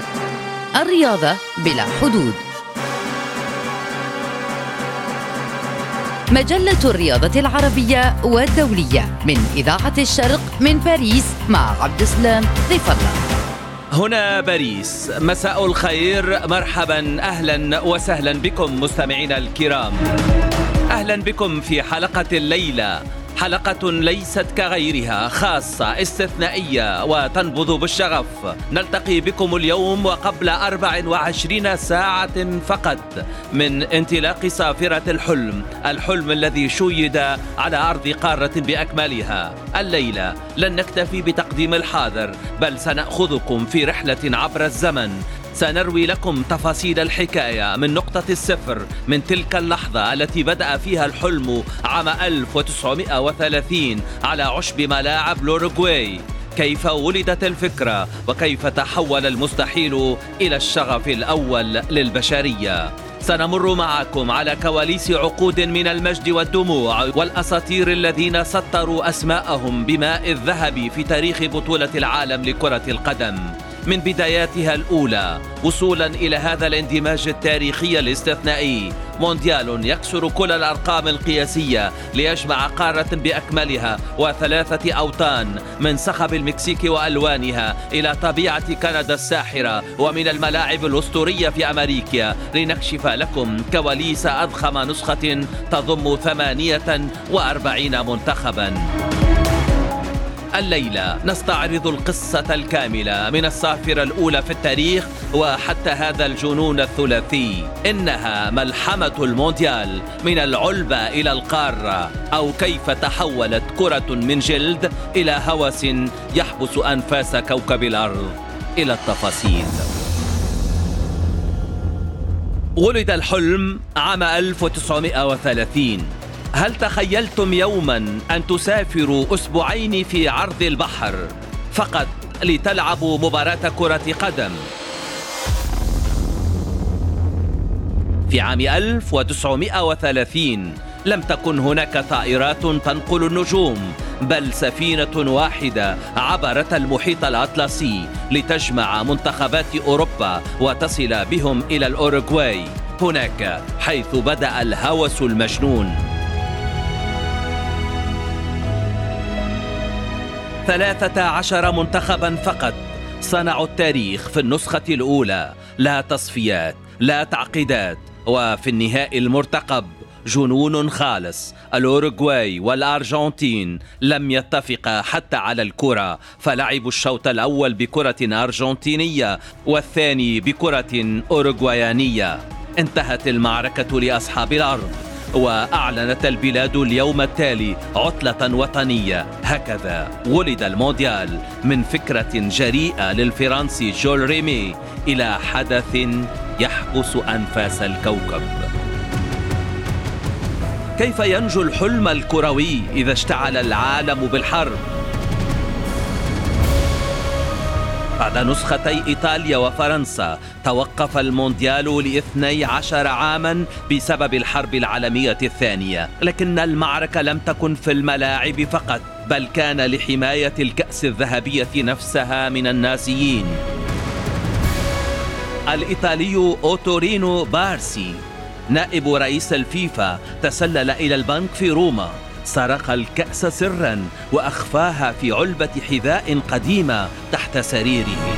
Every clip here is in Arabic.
الرياضة بلا حدود. مجلة الرياضة العربية والدولية من إذاعة الشرق من باريس مع عبد السلام ضيف الله. هنا باريس، مساء الخير، مرحبا، أهلا وسهلا بكم مستمعينا الكرام. أهلا بكم في حلقة الليلة، حلقة ليست كغيرها، خاصة استثنائية وتنبض بالشغف. نلتقي بكم اليوم وقبل 24 ساعة فقط من انطلاق صافرة الحلم الذي شيد على أرض قارة بأكملها. الليلة لن نكتفي بتقديم الحاضر، بل سنأخذكم في رحلة عبر الزمن. سنروي لكم تفاصيل الحكاية من نقطة الصفر، من تلك اللحظة التي بدأ فيها الحلم عام 1930 على عشب ملاعب الأوروغواي. كيف ولدت الفكرة وكيف تحول المستحيل إلى الشغف الأول للبشرية. سنمر معكم على كواليس عقود من المجد والدموع والأساطير الذين سطروا أسماءهم بماء الذهب في تاريخ بطولة العالم لكرة القدم، من بداياتها الأولى وصولا إلى هذا الاندماج التاريخي الاستثنائي. مونديال يكسر كل الأرقام القياسية ليجمع قارة بأكملها و3 أوطان، من صخب المكسيك وألوانها إلى طبيعة كندا الساحرة ومن الملاعب الأسطورية في أمريكا، لنكشف لكم كواليس أضخم نسخة تضم 48 منتخبا. الليلة نستعرض القصة الكاملة من الصافرة الأولى في التاريخ وحتى هذا الجنون الثلاثي. إنها ملحمة المونديال، من العلبة إلى القارة، أو كيف تحولت كرة من جلد إلى هوس يحبس أنفاس كوكب الأرض. إلى التفاصيل. ولد الحلم عام 1930. هل تخيلتم يوما أن تسافروا أسبوعين في عرض البحر فقط لتلعبوا مباراة كرة قدم؟ في عام 1930 لم تكن هناك طائرات تنقل النجوم، بل سفينة واحدة عبرت المحيط الأطلسي لتجمع منتخبات أوروبا وتصل بهم إلى الأوروغواي. هناك حيث بدأ الهوس المجنون. 13 منتخبا فقط صنعوا التاريخ في النسخة الأولى، لا تصفيات، لا تعقيدات، وفي النهائي المرتقب جنون خالص. الأوروغواي والأرجنتين لم يتفقا حتى على الكرة، فلعبوا الشوط الأول بكرة أرجنتينية والثاني بكرة أوروغوايانية. انتهت المعركة لأصحاب الأرض، وأعلنت البلاد اليوم التالي عطلة وطنية. هكذا ولد المونديال، من فكرة جريئة للفرنسي جول ريمي إلى حدث يحبس أنفاس الكوكب. كيف ينجو الحلم الكروي إذا اشتعل العالم بالحرب؟ بعد نسختي إيطاليا وفرنسا توقف المونديال ل12 عاما بسبب الحرب العالمية الثانية، لكن المعركة لم تكن في الملاعب فقط، بل كان لحماية الكأس الذهبية نفسها من النازيين. الإيطالي أوتورينو بارسي نائب رئيس الفيفا تسلل إلى البنك في روما، سرق الكأس سرا وأخفاها في علبة حذاء قديمة تحت سريره.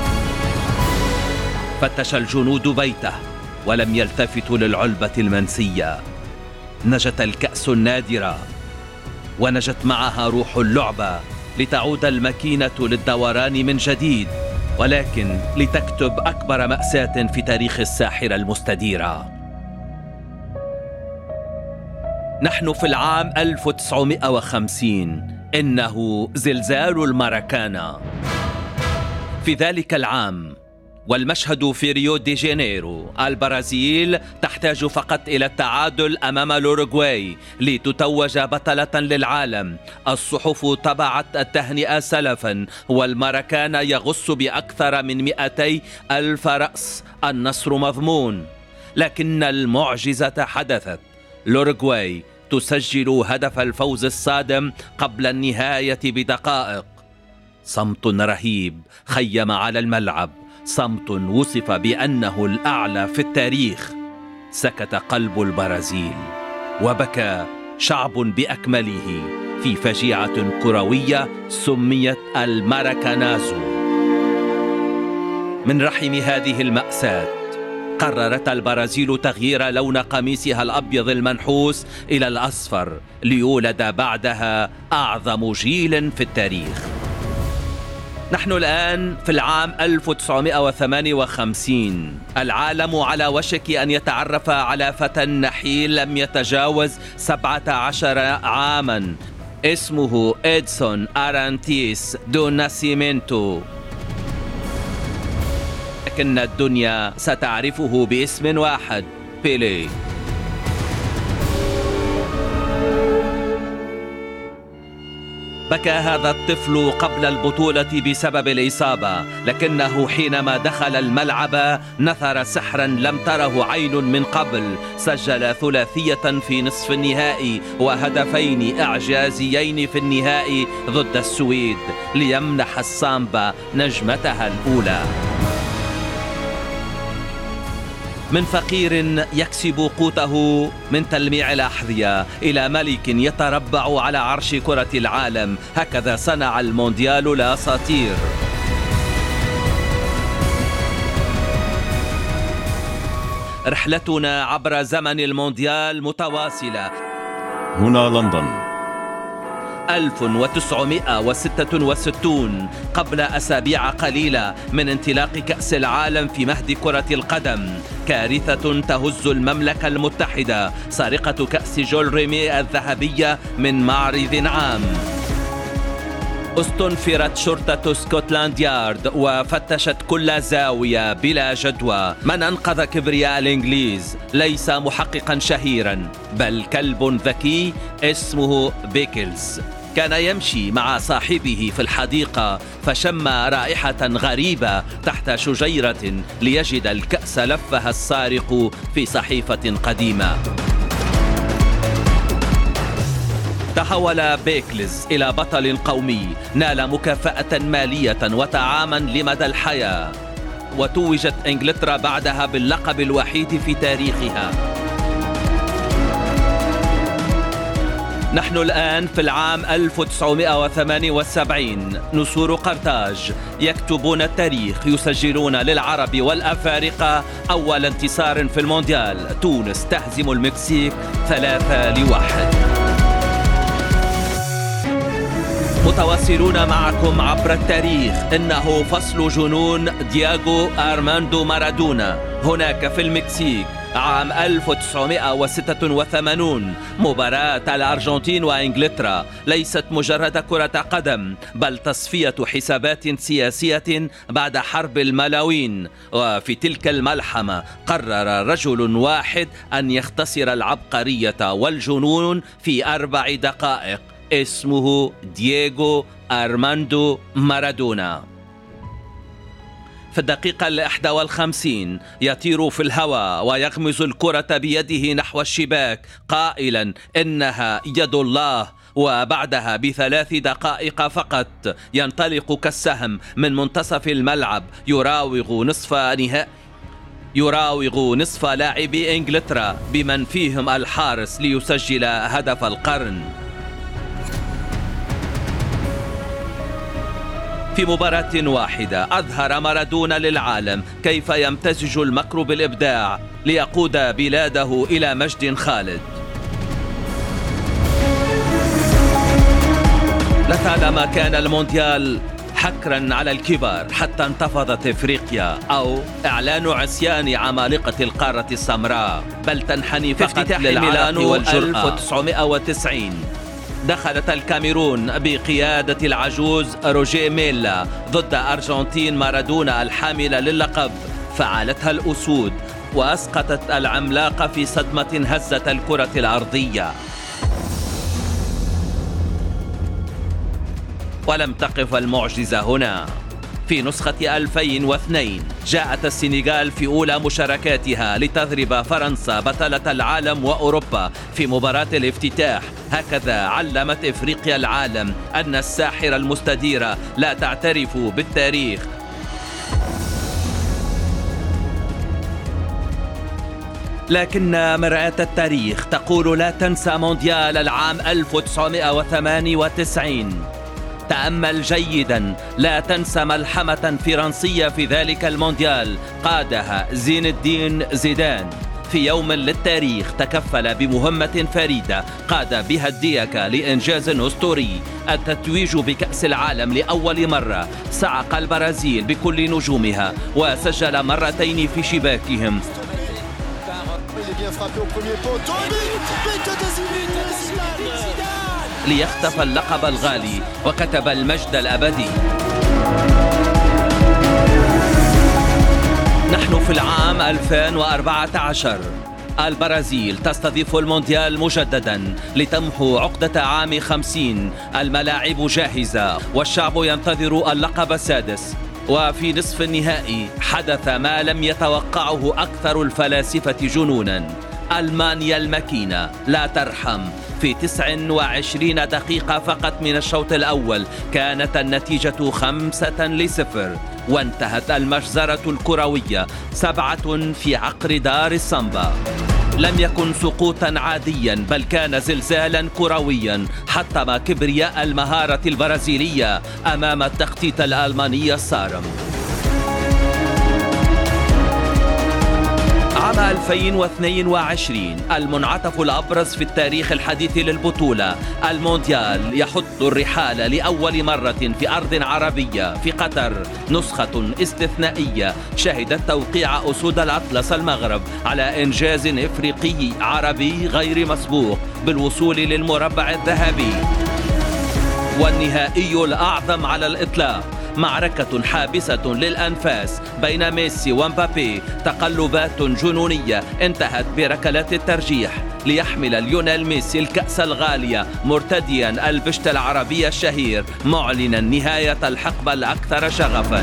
فتش الجنود بيته ولم يلتفتوا للعلبة المنسية. نجت الكأس النادرة ونجت معها روح اللعبة، لتعود الماكينة للدوران من جديد، ولكن لتكتب أكبر مأساة في تاريخ الساحرة المستديرة. نحن في العام 1950. إنه زلزال الماراكانا. في ذلك العام والمشهد في ريو دي جانيرو، البرازيل تحتاج فقط إلى التعادل أمام الأوروغواي لتتوج بطلة للعالم. الصحف طبعت التهنئة سلفا، والماراكانا يغص بأكثر من 200,000 رأس. النصر مضمون، لكن المعجزة حدثت. الأوروغواي تسجل هدف الفوز الصادم قبل النهاية بدقائق. صمت رهيب خيم على الملعب، صمت وصف بأنه الأعلى في التاريخ. سكت قلب البرازيل وبكى شعب بأكمله في فجيعة كروية سميت الماراكانازو. من رحم هذه المأساة قررت البرازيل تغيير لون قميصها الأبيض المنحوس إلى الأصفر ليولد بعدها أعظم جيل في التاريخ. نحن الآن في العام 1958. العالم على وشك أن يتعرف على فتى نحيل لم يتجاوز 17 عاما، اسمه إدسون أرانتيس دو ناسيمنتو، لكن الدنيا ستعرفه باسم واحد: بيلي. بكى هذا الطفل قبل البطولة بسبب الإصابة، لكنه حينما دخل الملعب نثر سحرا لم تره عين من قبل. سجل ثلاثية في نصف النهائي وهدفين إعجازيين في النهائي ضد السويد ليمنح السامبا نجمتها الأولى. من فقير يكسب قوته من تلميع الأحذية إلى ملك يتربع على عرش كرة العالم، هكذا صنع المونديال الأساطير. رحلتنا عبر زمن المونديال متواصلة. هنا لندن 1966 قبل أسابيع قليلة من انطلاق كأس العالم في مهد كرة القدم. كارثة تهز المملكة المتحدة، سرقة كأس جول ريمي الذهبية من معرض عام. استنفرت شرطة سكوتلاند يارد وفتشت كل زاوية بلا جدوى. من أنقذ كبرياء الإنجليز ليس محققا شهيرا، بل كلب ذكي اسمه بيكلز. كان يمشي مع صاحبه في الحديقة فشم رائحة غريبة تحت شجيرة ليجد الكأس لفها السارق في صحيفة قديمة. تحول بيكلز إلى بطل قومي، نال مكافأة مالية وطعاما لمدى الحياة، وتوجت إنجلترا بعدها باللقب الوحيد في تاريخها. نحن الآن في العام 1978. نسور قرطاج يكتبون التاريخ، يسجلون للعرب والأفارقة أول انتصار في المونديال. تونس تهزم المكسيك 3-1. متواصلون معكم عبر التاريخ. إنه فصل جنون دياغو أرماندو مارادونا هناك في المكسيك عام 1986. مباراة الأرجنتين وإنجلترا ليست مجرد كرة قدم، بل تصفية حسابات سياسية بعد حرب الملاوين. وفي تلك الملحمة قرر رجل واحد أن يختصر العبقرية والجنون في 4 دقائق، اسمه دييغو أرماندو مارادونا. في الدقيقة 51 يطير في الهواء ويغمز الكرة بيده نحو الشباك قائلا إنها يد الله، وبعدها ب3 دقائق فقط ينطلق كالسهم من منتصف الملعب يراوغ نصف لاعبي إنجلترا بمن فيهم الحارس ليسجل هدف القرن. في مباراة واحدة أظهر مارادونا للعالم كيف يمتزج المكر بالإبداع ليقود بلاده إلى مجد خالد. لطالما كان المونديال حكرا على الكبار حتى انتفضت إفريقيا، أو إعلان عصيان عمالقة القارة السمراء، بل تنحني فقط للعالم والجرأة. 1990 دخلت الكاميرون بقيادة العجوز روجيه ميلا ضد أرجنتين مارادونا الحاملة للقب. فعلتها الأسود وأسقطت العملاق في صدمة هزت الكرة الأرضية. ولم تقف المعجزة هنا. في نسخة 2002 جاءت السنغال في أولى مشاركاتها لتضرب فرنسا بطلة العالم وأوروبا في مباراة الافتتاح. هكذا علمت إفريقيا العالم أن الساحرة المستديرة لا تعترف بالتاريخ. لكن مرآة التاريخ تقول لا تنسى مونديال العام 1998. تأمل جيدا، لا تنسى ملحمة فرنسية في ذلك المونديال قادها زين الدين زيدان. في يوم للتاريخ تكفل بمهمة فريدة قاد بها الديكا لإنجاز أسطوري، التتويج بكأس العالم لأول مرة. صعق البرازيل بكل نجومها وسجل مرتين في شباكهم ليختفى اللقب الغالي وكتب المجد الأبدي. نحن في العام 2014. البرازيل تستضيف المونديال مجددا لتمحو عقدة عام 50. الملاعب جاهزة والشعب ينتظر اللقب السادس. وفي نصف النهائي حدث ما لم يتوقعه أكثر الفلاسفة جنونا. ألمانيا المكينة لا ترحم. في 29 دقيقة فقط من الشوط الأول كانت النتيجة 5-0، وانتهت المجزرة الكروية 7 في عقر دار السامبا. لم يكن سقوطا عاديا، بل كان زلزالا كرويا حطم كبرياء المهارة البرازيلية أمام التخطيط الألماني الصارم. عام 2022 المنعطف الأبرز في التاريخ الحديث للبطولة. المونديال يحط الرحال لأول مرة في أرض عربية في قطر، نسخة استثنائية شهدت توقيع أسود الأطلس المغرب على إنجاز إفريقي عربي غير مسبوق بالوصول للمربع الذهبي. والنهائي الأعظم على الإطلاق، معركة حابسة للأنفاس بين ميسي ومبابي، تقلبات جنونية انتهت بركلات الترجيح ليحمل ليونيل ميسي الكأس الغالية مرتديا البشت العربي الشهير، معلنا نهاية الحقبة الأكثر شغفا.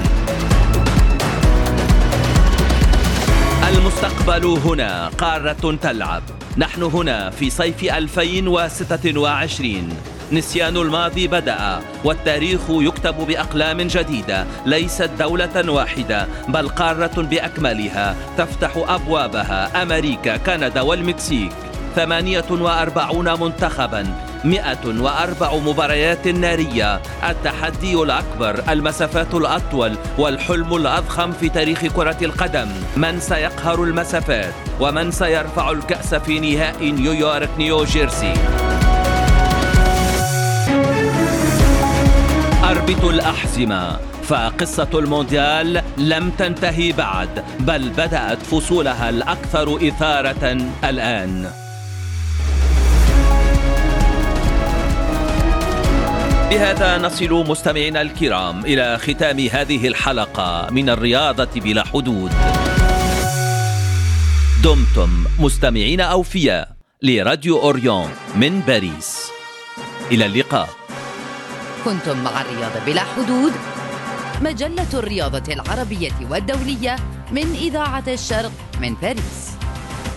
المستقبل هنا، قارة تلعب. نحن هنا في صيف 2026. نسيان الماضي بدأ والتاريخ يكتب بأقلام جديدة. ليست دولة واحدة بل قارة بأكملها تفتح أبوابها أمريكا، كندا والمكسيك. 48 منتخبا، 104 مباريات نارية، التحدي الأكبر، المسافات الأطول والحلم الأضخم في تاريخ كرة القدم. من سيقهر المسافات ومن سيرفع الكأس في نهائي نيويورك نيوجيرسي؟ أربطوا الأحزمة، فقصة المونديال لم تنتهي بعد، بل بدأت فصولها الأكثر إثارة الآن. بهذا نصل مستمعينا الكرام إلى ختام هذه الحلقة من الرياضة بلا حدود. دمتم مستمعين أوفياء لراديو أوريون من باريس. إلى اللقاء. كنتم مع الرياضة بلا حدود، مجلة الرياضة العربية والدولية من إذاعة الشرق من باريس.